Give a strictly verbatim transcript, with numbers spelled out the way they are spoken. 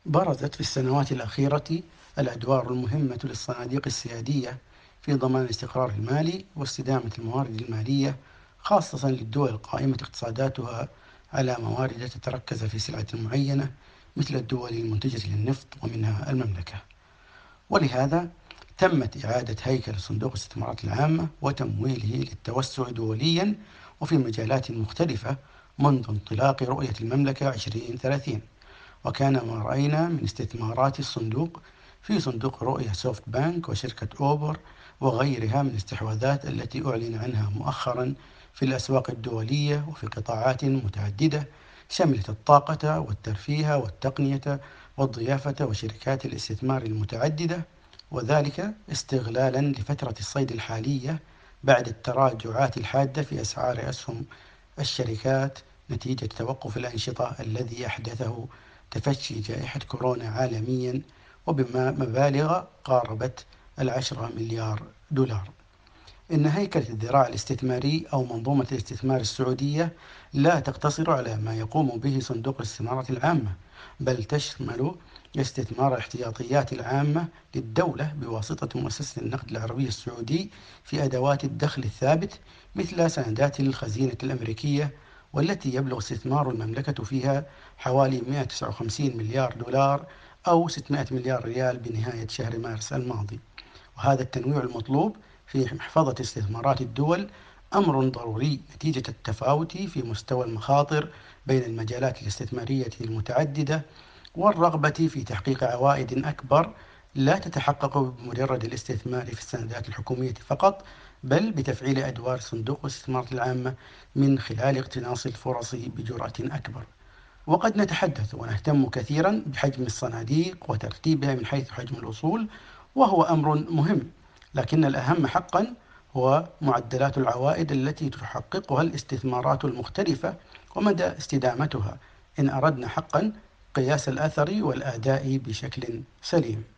برزت في السنوات الأخيرة الأدوار المهمة للصناديق السيادية في ضمان الاستقرار المالي واستدامة الموارد المالية، خاصة للدول القائمة اقتصاداتها على موارد تتركز في سلعة معينة مثل الدول المنتجة للنفط ومنها المملكة. ولهذا تمت إعادة هيكل صندوق الاستثمارات العامة وتمويله للتوسع دوليا وفي مجالات مختلفة منذ انطلاق رؤية المملكة عشرين ثلاثين. وكان ما رأينا من استثمارات الصندوق في صندوق رؤية سوفت بانك وشركة أوبر وغيرها من الاستحواذات التي أعلن عنها مؤخرا في الأسواق الدولية وفي قطاعات متعددة شملت الطاقة والترفيه والتقنية والضيافة وشركات الاستثمار المتعددة، وذلك استغلالا لفترة الصيد الحالية بعد التراجعات الحادة في أسعار أسهم الشركات نتيجة توقف الأنشطة الذي أحدثه تفشي جائحة كورونا عالميا وبمبالغ قاربت العشرة مليار دولار. إن هيكلة الذراع الاستثماري أو منظومة الاستثمار السعودية لا تقتصر على ما يقوم به صندوق الاستثمارات العامة، بل تشمل استثمار الاحتياطيات العامة للدولة بواسطة مؤسسة النقد العربي السعودي في أدوات الدخل الثابت مثل سندات الخزينة الأمريكية، والتي يبلغ استثمار المملكة فيها حوالي مئة وتسعة وخمسين مليار دولار أو ستمئة مليار ريال بنهاية شهر مارس الماضي. وهذا التنويع المطلوب في محفظة استثمارات الدول أمر ضروري نتيجة التفاوت في مستوى المخاطر بين المجالات الاستثمارية المتعددة والرغبة في تحقيق عوائد أكبر لا تتحقق بمجرد الاستثمار في السندات الحكومية فقط، بل بتفعيل أدوار صندوق الاستثمارات العامة من خلال اقتناص الفرص بجرأة أكبر. وقد نتحدث ونهتم كثيرا بحجم الصناديق وترتيبها من حيث حجم الأصول، وهو أمر مهم، لكن الأهم حقا هو معدلات العوائد التي تحققها الاستثمارات المختلفة ومدى استدامتها إن أردنا حقا قياس الأثر والأداء بشكل سليم.